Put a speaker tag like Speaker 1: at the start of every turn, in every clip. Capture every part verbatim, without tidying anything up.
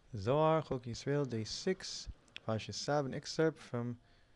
Speaker 1: Zohar, Chok Yisrael, day six, Parshas Sav, an excerpt from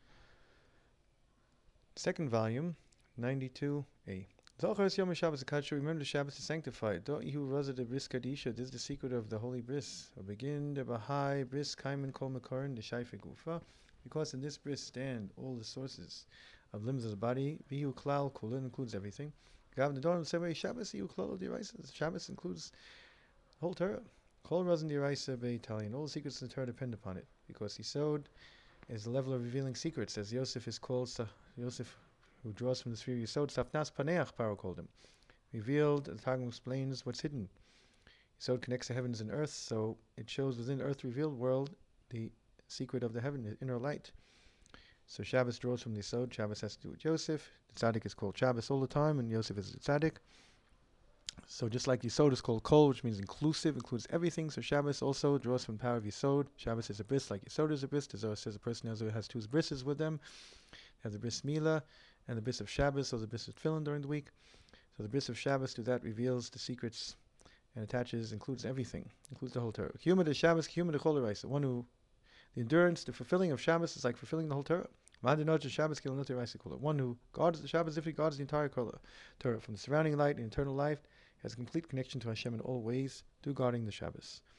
Speaker 1: second volume, ninety-two a. Zohar is Yom Shabbos Akadshu. Remember the Shabbos is sanctified. Don't you razor the bris kadisha. This is the secret of the holy bris. Or begin the Bahai bris kaiman kol makarin the shayfe gufa. Because in this bris stand all the sources of limbs of the body. Bihu klal kulin includes everything. Gav the dawn of the Shabbos ihu klal the Shabbos includes the whole Torah. Kol razin diraisa be'italian. All the secrets of the Torah depend upon it, because Yisod is the level of revealing secrets, as Yosef is called. Yosef, who draws from the sphere of Yisod, Safnas Paneach, Paro called him. Revealed, the Targum explains what's hidden. Yisod connects the heavens and earth, so it shows within earth revealed world the secret of the heaven, the inner light. So Shabbos draws from the Yisod. Shabbos has to do with Yosef. The Tzaddik is called Shabbos all the time, and Yosef is the Tzaddik. So just like Yisod is called Kol, which means inclusive, includes everything, so Shabbos also draws from the power of Yisod. Shabbos is a bris, like Yisod is a bris. The Zohar says a person has, has two brises with them. They have the bris Mila and the bris of Shabbos, or the bris of Tefillin during the week. So the bris of Shabbos, to that, reveals the secrets and attaches, includes everything, includes the whole Torah. Humor the Shabbos, humor the Chol Raisa. One who, the endurance, the fulfilling of Shabbos is like fulfilling the whole Torah. One who guards the Shabbos, if he guards the entire Torah, from the surrounding light and eternal life, has a complete connection to Hashem in all ways, through guarding the Shabbos.